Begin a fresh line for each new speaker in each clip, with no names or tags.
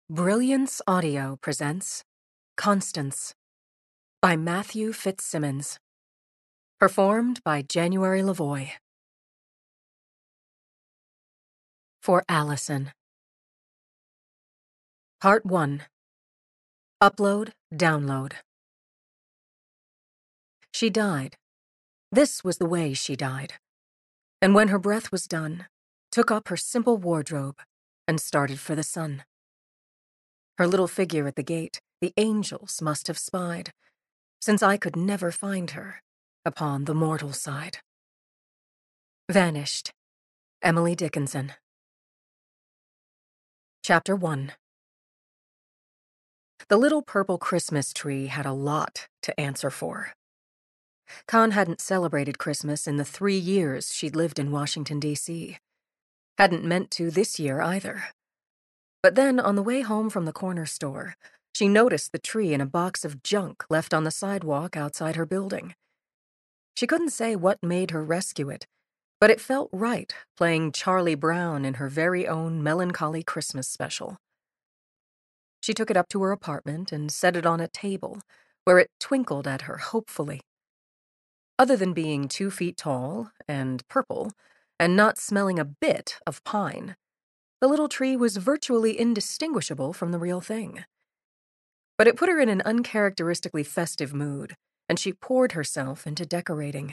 Brilliance Audio presents Constance by Matthew Fitzsimmons. Performed by January Lavoie. For Allison. Part 1. Upload, download. She died. This was the way she died. And when her breath was done, took up her simple wardrobe and started for the sun. Her little figure at the gate the angels must have spied, since I could never find her upon the mortal side. Vanished. Emily Dickinson. Chapter 1. The little purple Christmas tree had a lot to answer for. Con hadn't celebrated Christmas in the 3 years she'd lived in Washington, D.C. Hadn't meant to this year either. But then, on the way home from the corner store, she noticed the tree in a box of junk left on the sidewalk outside her building. She couldn't say what made her rescue it, but it felt right playing Charlie Brown in her very own melancholy Christmas special. She took it up to her apartment and set it on a table, where it twinkled at her hopefully. Other than being 2 feet tall and purple, and not smelling a bit of pine, the little tree was virtually indistinguishable from the real thing. But it put her in an uncharacteristically festive mood, and she poured herself into decorating.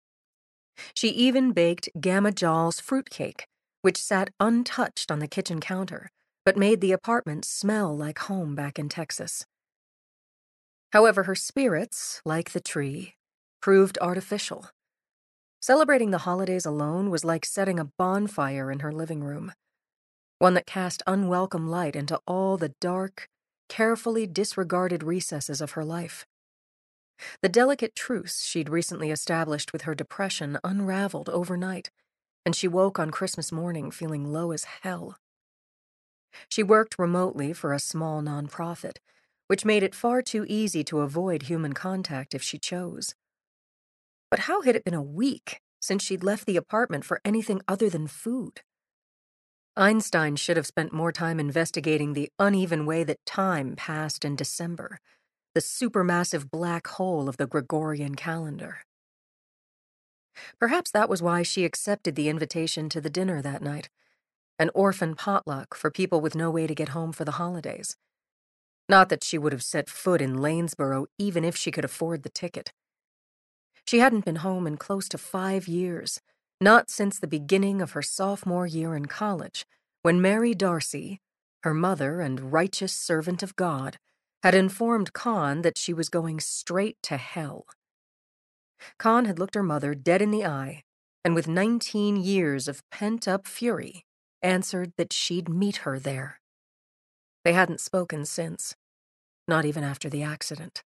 She even baked Gamma Jaw's fruitcake, which sat untouched on the kitchen counter, but made the apartment smell like home back in Texas. However, her spirits, like the tree, proved artificial. Celebrating the holidays alone was like setting a bonfire in her living room, one that cast unwelcome light into all the dark, carefully disregarded recesses of her life. The delicate truce she'd recently established with her depression unraveled overnight, and she woke on Christmas morning feeling low as hell. She worked remotely for a small nonprofit, which made it far too easy to avoid human contact if she chose. But how had it been a week since she'd left the apartment for anything other than food? Einstein should have spent more time investigating the uneven way that time passed in December, the supermassive black hole of the Gregorian calendar. Perhaps that was why she accepted the invitation to the dinner that night, an orphan potluck for people with no way to get home for the holidays. Not that she would have set foot in Lanesboro even if she could afford the ticket. She hadn't been home in close to 5 years, not since the beginning of her sophomore year in college, when Mary Darcy, her mother and righteous servant of God, had informed Con that she was going straight to hell. Con had looked her mother dead in the eye, and with 19 years of pent-up fury, answered that she'd meet her there. They hadn't spoken since, not even after the accident.